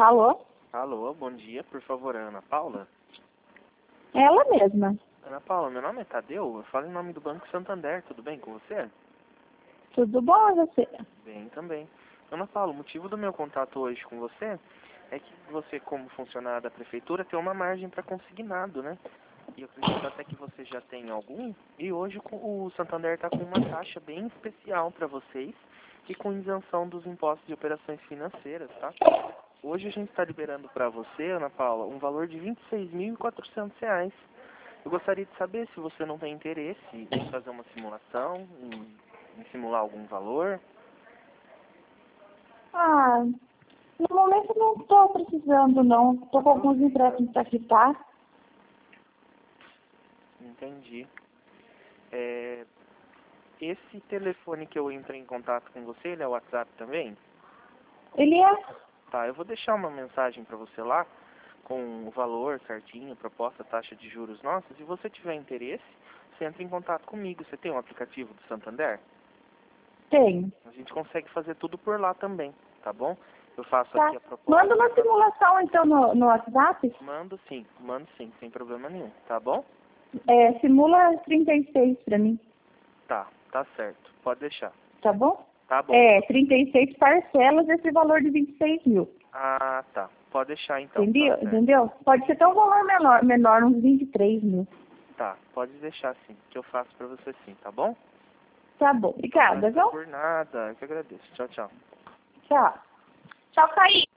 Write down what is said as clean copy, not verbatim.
Alô? Alô, bom dia, por favor, Ana Paula? Ela mesma. Ana Paula, meu nome é Tadeu, eu falo em nome do Banco Santander, tudo bem com você? Tudo bom e você? Bem também. Ana Paula, o motivo do meu contato hoje com você é que você, como funcionária da prefeitura, tem uma margem para consignado, né? E eu acredito até que você já tem algum, e hoje o Santander está com uma taxa bem especial para vocês e com isenção dos impostos de operações financeiras, tá? Hoje a gente está liberando para você, Ana Paula, um valor de R$ 26.400. Eu gostaria de saber se você não tem interesse em fazer uma simulação, em simular algum valor. Ah, no momento não estou precisando não. Estou com alguns empréstimos para quitar. Entendi. Esse telefone que eu entrei em contato com você, ele é o WhatsApp também? Ele é? Tá, eu vou deixar uma mensagem para você lá, com o valor certinho, proposta, taxa de juros nossa. Se você tiver interesse, você entra em contato comigo. Você tem um aplicativo do Santander? Tenho. A gente consegue fazer tudo por lá também, tá bom? Eu faço Tá. aqui a proposta. Manda uma simulação então no WhatsApp. Mando sim, sem problema nenhum, tá bom? Simula 36 para mim, Tá certo, pode deixar. tá bom? Tá bom. 36 parcelas desse valor de 26 mil. Ah, tá, pode deixar então. Entendeu? Tá certo. Entendeu? Pode ser até um valor menor, uns 23 mil. Tá, pode deixar sim, que eu faço pra você sim, tá bom? Tá bom. Obrigada, Não viu? por nada, eu que agradeço. Tchau, tchau. Tchau. Tchau, Caí.